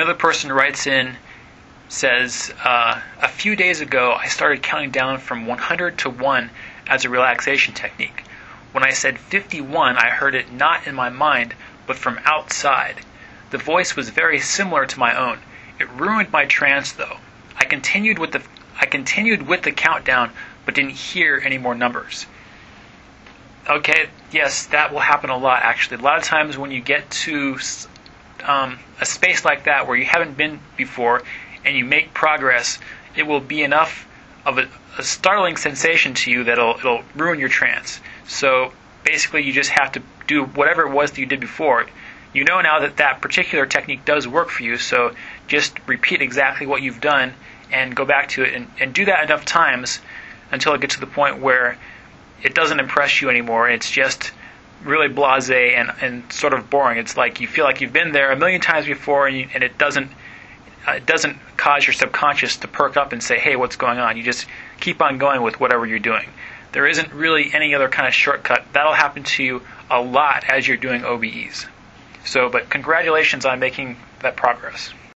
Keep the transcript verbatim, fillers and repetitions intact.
Another person writes in, says, uh, a few days ago I started counting down from one hundred to one as a relaxation technique. When I said fifty-one, I heard it not in my mind, but from outside. The voice was very similar to my own. It ruined my trance, though. I continued with the I continued with the countdown, but didn't hear any more numbers. Okay, yes, that will happen a lot, actually. A lot of times when you get to um, a space like that where you haven't been before and you make progress, it will be enough of a, a startling sensation to you that it'll, it'll ruin your trance. So basically you just have to do whatever it was that you did before. You know now that that particular technique does work for you, so just repeat exactly what you've done and go back to it and, and do that enough times until it gets to the point where it doesn't impress you anymore. It's just really blasé and, and sort of boring. It's like you feel like you've been there a million times before, and, you, and it doesn't uh, it doesn't cause your subconscious to perk up and say, hey, what's going on? You just keep on going with whatever you're doing. There isn't really any other kind of shortcut. That'll happen to you a lot as you're doing O B Es. So, but congratulations on making that progress.